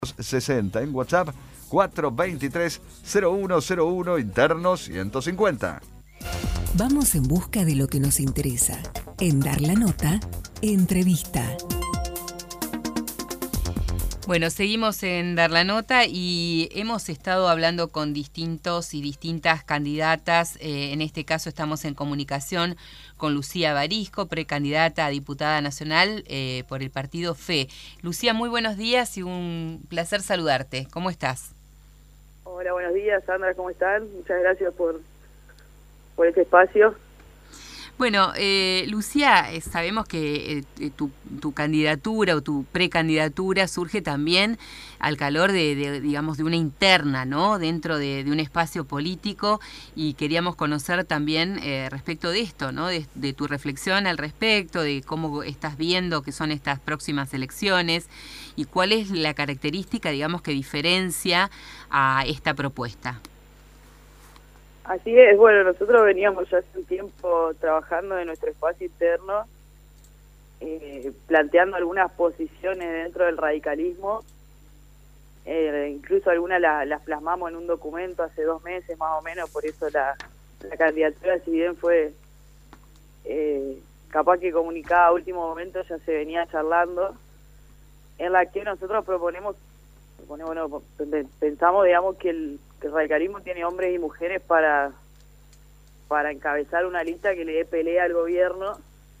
60 en WhatsApp 423-0101 interno 150. Vamos en busca de lo que nos interesa. En Dar la Nota, entrevista. Bueno, seguimos en Dar la Nota y hemos estado hablando con distintos y distintas candidatas. En este caso estamos en comunicación con Lucía Barisco, precandidata a diputada nacional por el partido FE. Lucía, muy buenos días y un placer saludarte. ¿Cómo estás? Hola, buenos días, Sandra, ¿cómo están? Muchas gracias por este espacio. Bueno, Lucía, sabemos que tu candidatura o tu precandidatura surge también al calor digamos, de una interna, ¿no? Dentro de un espacio político, y queríamos conocer también respecto de esto, ¿no? De tu reflexión al respecto, de cómo estás viendo que son estas próximas elecciones y cuál es la característica, digamos, que diferencia a esta propuesta. Así es, bueno, nosotros veníamos ya hace un tiempo trabajando en nuestro espacio interno, planteando algunas posiciones dentro del radicalismo, incluso algunas las plasmamos en un documento hace 2 meses más o menos, por eso la candidatura, si bien fue capaz que comunicada a último momento, ya se venía charlando, en la que nosotros pensamos, digamos, que el radicalismo tiene hombres y mujeres para encabezar una lista que le dé pelea al gobierno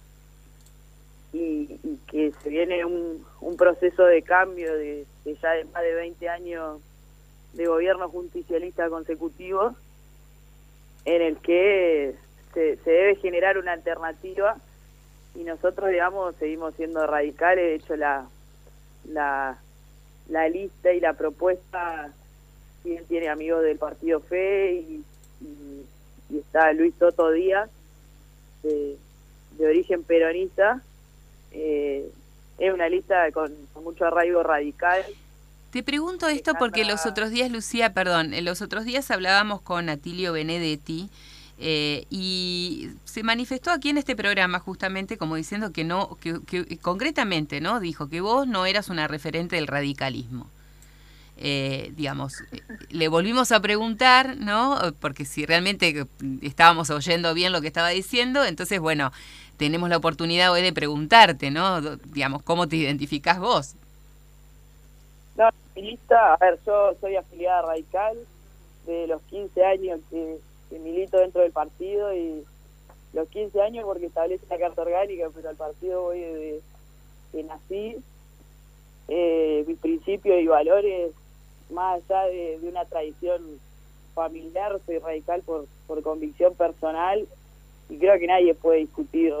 y que se viene un proceso de cambio de ya de más de 20 años de gobierno justicialista consecutivo, en el que se debe generar una alternativa, y nosotros, digamos, seguimos siendo radicales. De hecho, la lista y la propuesta tiene amigos del partido FE y está Luis Toto Díaz, de origen peronista. Es una lista con mucho arraigo radical. Te pregunto esto porque los otros días, Lucía, los otros días hablábamos con Atilio Benedetti y se manifestó aquí en este programa justamente como diciendo que no, que concretamente, ¿no? Dijo que vos no eras una referente del radicalismo. Digamos, le volvimos a preguntar, ¿no? Porque si realmente estábamos oyendo bien lo que estaba diciendo, entonces, bueno, tenemos la oportunidad hoy de preguntarte, ¿no? Digamos, ¿cómo te identificás vos? No, mi lista, a ver, yo soy afiliada radical de los 15 años que milito dentro del partido, y los 15 años porque establece la carta orgánica, pero al partido voy desde que nací. Mis principios y valores, más allá de una tradición familiar, soy radical por convicción personal, y creo que nadie puede discutir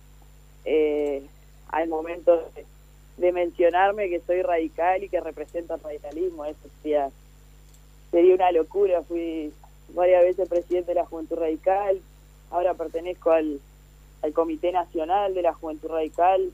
al momento de mencionarme que soy radical y que represento el radicalismo. Eso sería una locura. Fui varias veces presidente de la Juventud Radical, ahora pertenezco al Comité Nacional de la Juventud Radical.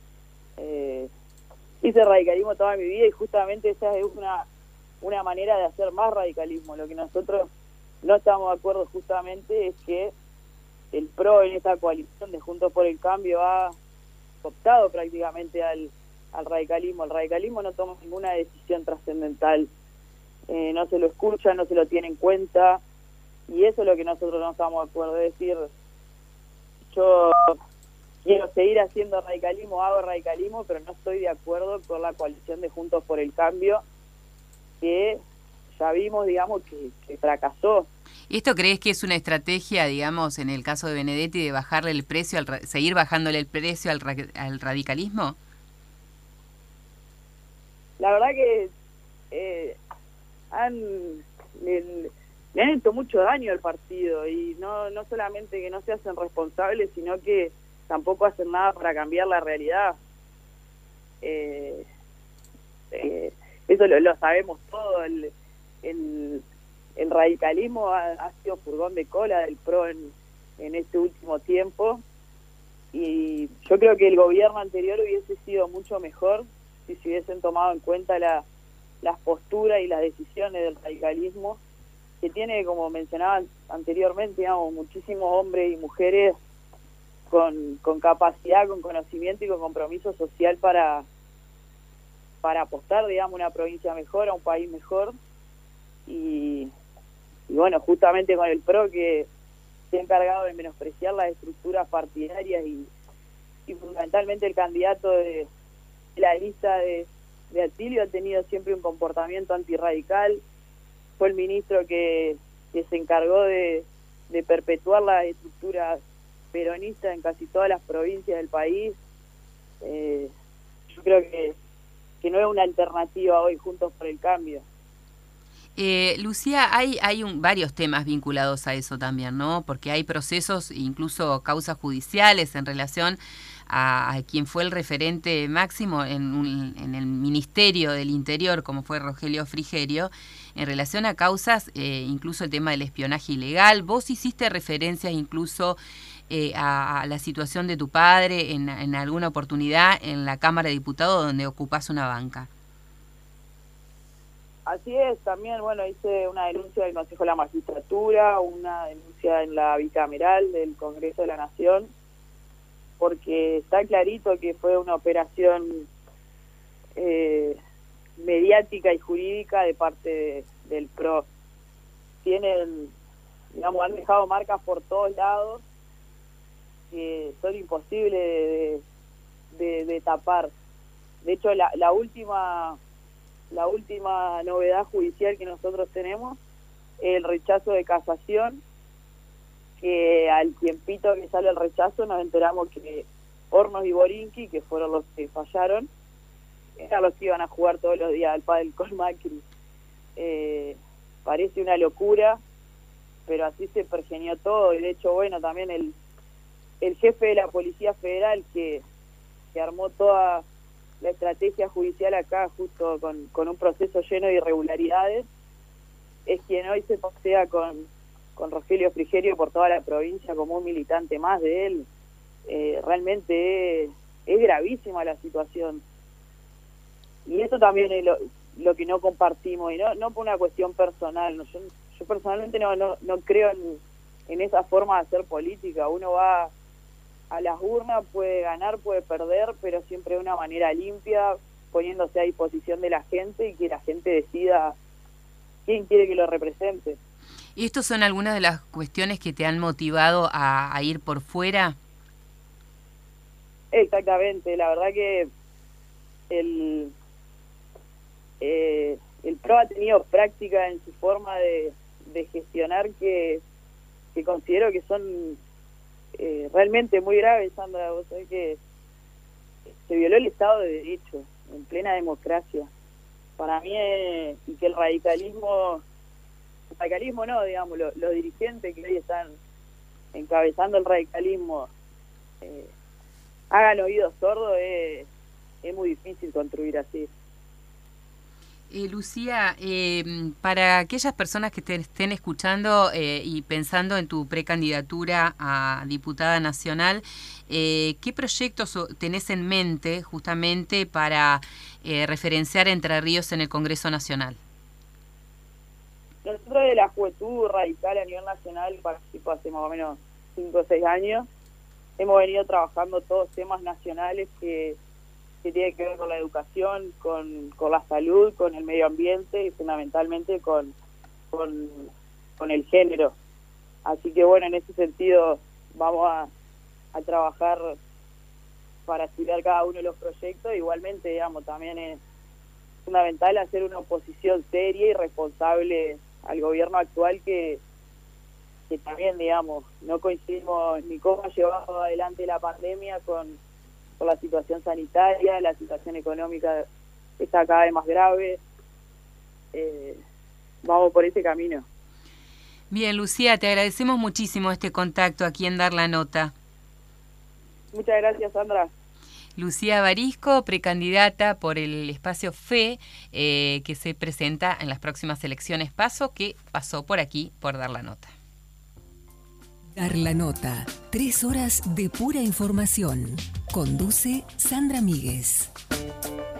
Hice radicalismo toda mi vida, y justamente esa es una manera de hacer más radicalismo. Lo que nosotros no estamos de acuerdo justamente es que el PRO en esta coalición de Juntos por el Cambio ha optado prácticamente al radicalismo. El radicalismo no toma ninguna decisión trascendental, no se lo escucha, no se lo tiene en cuenta, y eso es lo que nosotros no estamos de acuerdo. Es decir, yo quiero seguir haciendo radicalismo, hago radicalismo, pero no estoy de acuerdo con la coalición de Juntos por el Cambio, que ya vimos, digamos, que fracasó. ¿Y esto crees que es una estrategia, digamos, en el caso de Benedetti, de bajarle el precio, seguir bajándole el precio al radicalismo? La verdad que le han hecho mucho daño al partido, y no solamente que no se hacen responsables, sino que tampoco hacen nada para cambiar la realidad. Eso lo sabemos todo. El radicalismo ha sido furgón de cola del PRO en este último tiempo, y yo creo que el gobierno anterior hubiese sido mucho mejor si se hubiesen tomado en cuenta las posturas y las decisiones del radicalismo, que tiene, como mencionaba anteriormente, digamos, muchísimos hombres y mujeres con capacidad, con conocimiento y con compromiso social para para apostar, digamos, a una provincia mejor, a un país mejor. Y bueno, justamente con el PRO que se ha encargado de menospreciar las estructuras partidarias y fundamentalmente el candidato de la lista de Atilio ha tenido siempre un comportamiento antirradical. Fue el ministro que se encargó de perpetuar las estructuras peronistas en casi todas las provincias del país. Yo creo que no es una alternativa hoy Juntos por el Cambio. Lucía, hay varios temas vinculados a eso también, ¿no? Porque hay procesos, incluso causas judiciales en relación a quien fue el referente máximo en el Ministerio del Interior, como fue Rogelio Frigerio, en relación a causas, incluso el tema del espionaje ilegal. Vos hiciste referencias incluso a la situación de tu padre en alguna oportunidad en la Cámara de Diputados, donde ocupás una banca. Así es, también, bueno, hice una denuncia del Consejo de la Magistratura, una denuncia en la bicameral del Congreso de la Nación, porque está clarito que fue una operación mediática y jurídica de parte del PRO. Digamos, han dejado marcas por todos lados que son imposibles de tapar. De hecho, la última novedad judicial que nosotros tenemos es el rechazo de casación, que al tiempito que sale el rechazo nos enteramos que Hornos y Borinqui, que fueron los que fallaron, eran los que iban a jugar todos los días al pádel con Macri. Parece una locura, pero así se pergenió todo. Y de hecho, bueno, también el jefe de la Policía Federal que armó toda la estrategia judicial acá, justo con un proceso lleno de irregularidades, es quien hoy se pasea con Rogelio Frigerio por toda la provincia como un militante más de él. Realmente es gravísima la situación. Y eso también es lo que no compartimos, y no por una cuestión personal. Yo personalmente no creo en esa forma de hacer política. Uno va a las urnas, puede ganar, puede perder, pero siempre de una manera limpia, poniéndose a disposición de la gente y que la gente decida quién quiere que lo represente. ¿Y estos son algunas de las cuestiones que te han motivado a ir por fuera? Exactamente, la verdad que el PRO ha tenido práctica en su forma de gestionar que considero que son realmente muy graves, Sandra. Vos sabés que se violó el Estado de Derecho en plena democracia. Para mí, y que el radicalismo no, digamos, los dirigentes que hoy están encabezando el radicalismo hagan oídos sordos, es muy difícil construir así. Lucía, para aquellas personas que te estén escuchando y pensando en tu precandidatura a diputada nacional, ¿qué proyectos tenés en mente justamente para referenciar Entre Ríos en el Congreso Nacional? Nosotros de la Juventud Radical a nivel nacional participo hace más o menos 5 o 6 años. Hemos venido trabajando todos temas nacionales que tiene que ver con la educación, con la salud, con el medio ambiente y fundamentalmente con el género. Así que bueno, en ese sentido vamos a trabajar para estudiar cada uno de los proyectos. Igualmente, digamos, también es fundamental hacer una oposición seria y responsable al gobierno actual que también, digamos, no coincidimos ni cómo ha llevado adelante la pandemia con la situación sanitaria. La situación económica está cada vez más grave. Vamos por ese camino. Bien, Lucía, te agradecemos muchísimo este contacto aquí en Dar la Nota. Muchas gracias, Sandra. Lucía Barisco, precandidata por el espacio FE, que se presenta en las próximas elecciones PASO, que pasó por aquí por Dar la Nota. Dar la Nota, 3 horas de pura información. Conduce Sandra Míguez.